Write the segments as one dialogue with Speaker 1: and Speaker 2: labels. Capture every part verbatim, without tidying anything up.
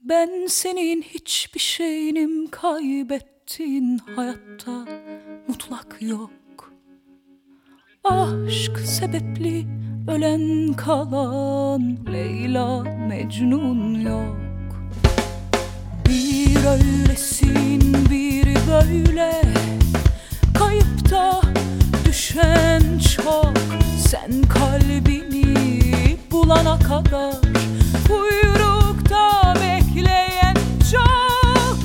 Speaker 1: Ben senin hiçbir şeyinim, kaybettin hayatta mutlak yok. Aşk sebepli ölen kalan Leyla Mecnun yok. Bir öylesin bir böyle, kayıpta düşen çok. Sen kalbini bulana kadar kuyrukta bekleyen çok.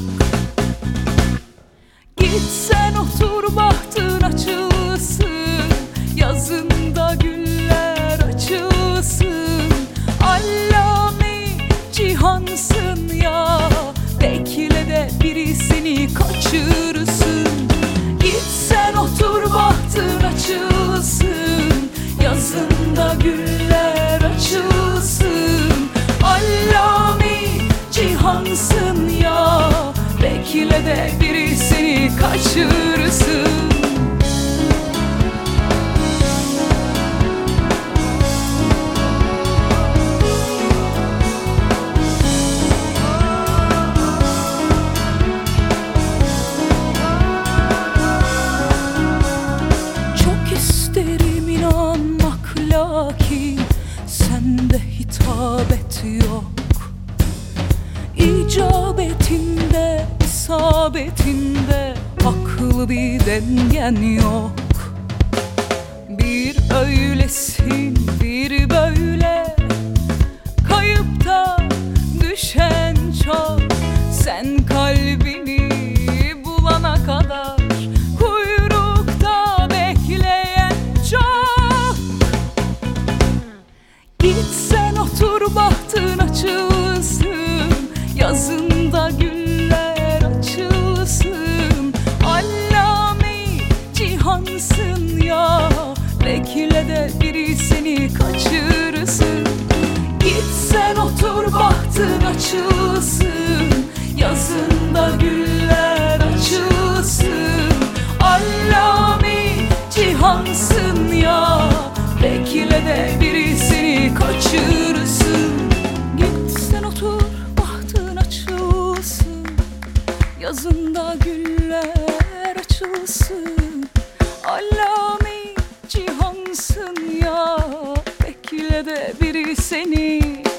Speaker 1: Gitsen otur bahtın açılsın, yazında güller açılsın. Allame cihansın ya, bekle de biri seni kaçırsın. Gitsen otur bahtın açılsın, yazında güller açılsın. Allame cihansın ya, bekle de biri seni kaçırsın. Lakin sende hitabet yok. İcabetinde, isabetinde akıl bir dengen yok. Bir öylesin bir böyle, kayıpta düşen çok. Sen kalbini bulana kadar kuyrukta bekleyen çok. Gitsen otur bahtın açılsın, yazında güller açılsın. Allame cihansın ya, bekle de biri seni kaçırsın. Gitsen otur bahtın açılsın, yazında güller açılsın. Allame cihansın ya, bekle de biri seni kaçırsın. Gitsen otur bahtın açılsın, yazında güller açılsın. Allame cihansın ya, bekle de biri seni